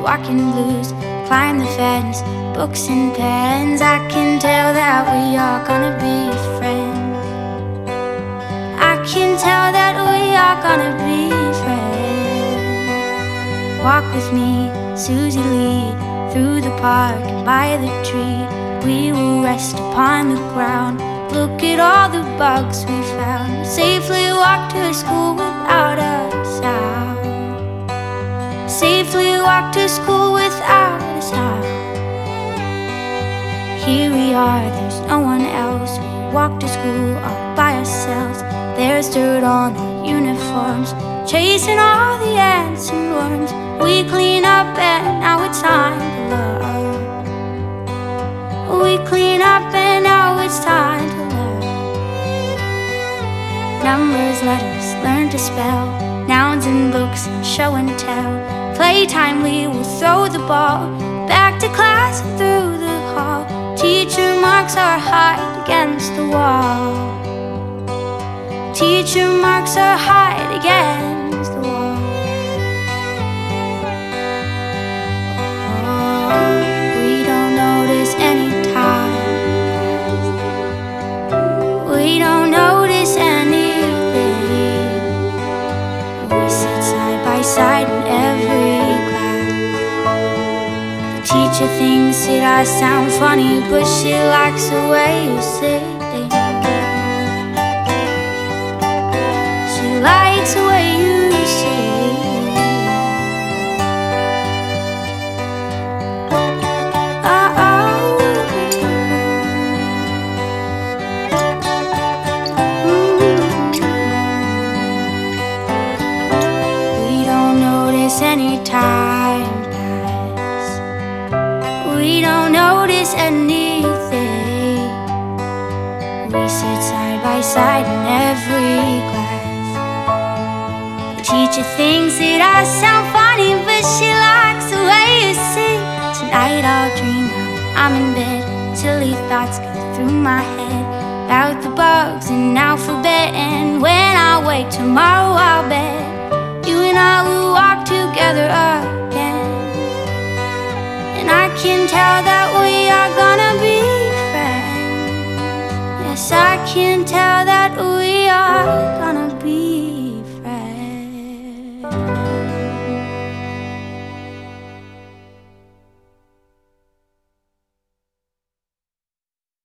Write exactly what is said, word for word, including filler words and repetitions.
walking blues. Climb the fence, books and pens. I can tell that we are gonna be friends. I can tell that we are gonna be friends. Walk with me, Susie Lee, through the park and by the tree. We will rest upon the ground, look at all the bugs we found. Safely walk to school without a sound. Safely walk to school without a sound. Here we are, there's no one else. We walk to school all by ourselves. There's dirt on our uniforms, chasing all the ants and worms. We clean up and now it's time to love. We clean up and now it's time to learn. Numbers, letters, learn to spell, nouns and books and show and tell. Playtime, we will throw the ball back to class and through the hall. Teacher marks our height against the wall. Teacher marks our height against the wall. Oh, we don't notice any time. We don't notice anything. We sit side by side in every class. The teacher thinks that I sound funny, but she likes the way you say things. She likes the way you say oh, oh. Any time pass, we don't notice anything. We sit side by side in every class. The teacher thinks that I sound funny, but she likes the way you sing. Tonight I'll dream I'm in bed. Silly thoughts go through my head about the bugs and alphabet. And when I wake tomorrow I'll bet you and I will walk together again. And I can tell that we are